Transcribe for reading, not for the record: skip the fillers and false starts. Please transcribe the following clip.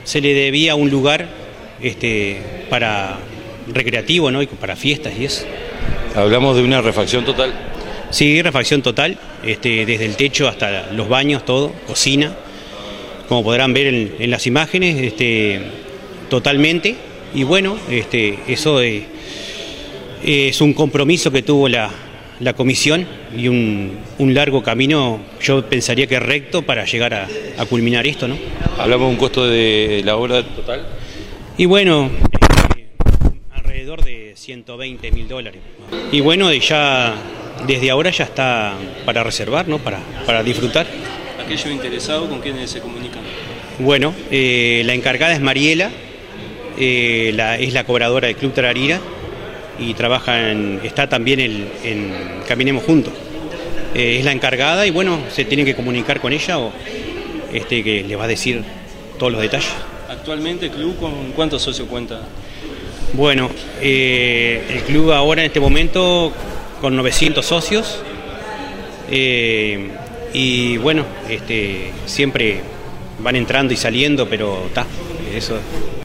se le debía un lugar para recreativo, ¿no? Y para fiestas y eso. Hablamos de una refacción total. Sí, refacción total, desde el techo hasta los baños, todo, cocina, como podrán ver en las imágenes, totalmente. Y bueno, eso es un compromiso que tuvo la comisión y un largo camino, yo pensaría que recto, para llegar a culminar esto, ¿no? Hablamos de un costo de la obra total. Y bueno, alrededor de $120.000. Y bueno, ya desde ahora ya está para reservar, ¿no? Para disfrutar. ¿Aquello interesado con quiénes se comunican? Bueno, la encargada es Mariela, es la cobradora del Club Tararira y está también en Caminemos Juntos. Es la encargada y bueno, se tienen que comunicar con ella que les va a decir todos los detalles. ¿Actualmente el club con cuántos socios cuenta? Bueno, el club ahora en este momento con 900 socios y bueno, siempre van entrando y saliendo, pero eso.